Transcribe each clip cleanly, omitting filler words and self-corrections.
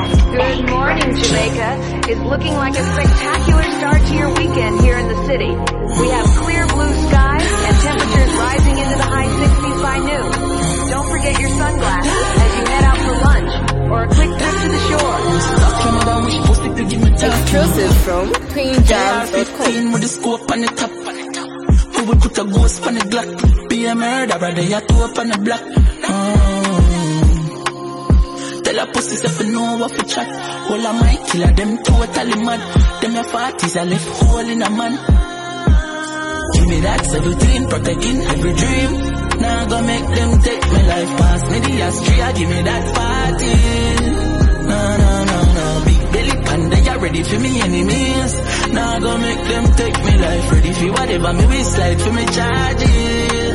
Good morning, Jamaica. It's looking like a spectacular start to your weekend here in the city. We have clear blue skies and temperatures rising into the high 60s by noon. Don't forget your sunglasses as you head out for lunch or a quick trip to the shore. Exclusive from QueenJams.com. With the scope on the top. Who would put a ghost on the Glock? Be a murderer, they are two up on the block. Tell a pussy if you know what to chat. All of my killer, them totally mad. Them your 40s, I left hole in a man. Give me that 17, protecting every dream. Now go make them take my life past me the astria. Give me that 14. No. Big belly panda, you ready for me enemies. Now go make them take me life. Ready for whatever me we slide for me charges.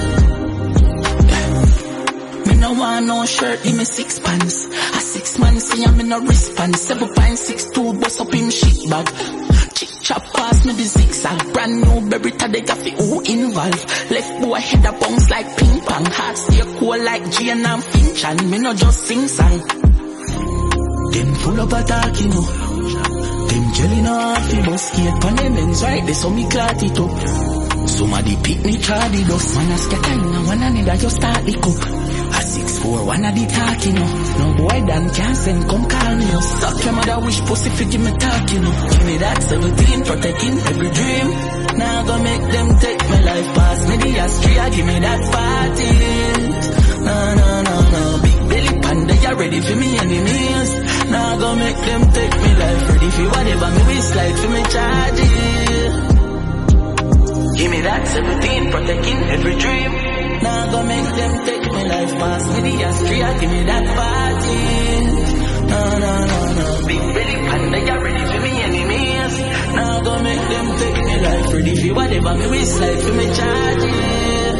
Me no want no shirt, give me 6 pants. A 6 man see I'm in a wristband. 7.62 bust up him shit bag. Chick chop pass me the zigzag. Brand new Beretta, they got who involved. Left boy head a bounce like ping pong. Heart stay cool like Jane and Finch. And me no just sing song. Them full of attack, you know. Them jelly no half, you must skate on them ends right. They saw me clat it up. Somebody pick me chardy dust. Man a scatter in a one and that just start the cup. A 6'4", one of the talk, you know. No boy Dan can't send, come call me up. Suck your mother wish pussy fi give me talk, you know. Give me that 17, protecting every dream. Now go make them take my life past me the astria. Give me that 14. No. Big belly panda, you ready for me enemies. Now go make them take me life. Ready for whatever me we slide for me charges. Give me that 17, protecting every dream. Now go make them take my life past me the astria. Give me that 14. No. Big belly panda, you ready for me enemies. Now go make them take me life. Ready for whatever me we slide for me charges.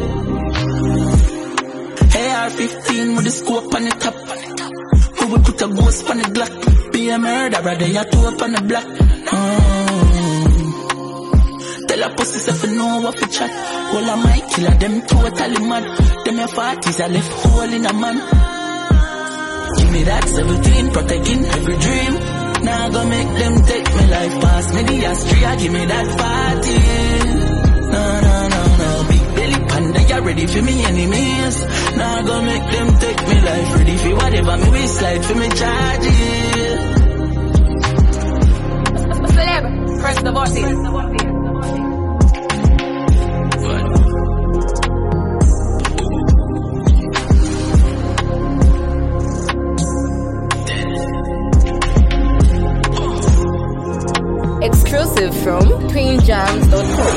AR-15 with the scope on the top. Who would put a ghost on the Glock? Be a murderer, they are two up on the block. Tell a pussy if you know what to chat. All of my killer, them totally mad. Them your 40s, I left hole in a man. Give me that 17, protecting every dream. Now go make them take my life past me the astria. Give me that 14. No. Big belly panda, you ready for me enemies. Now go make them take me life. Ready for whatever me we slide for me charges. Celeb, press the button. Exclusive from QueenJams.com.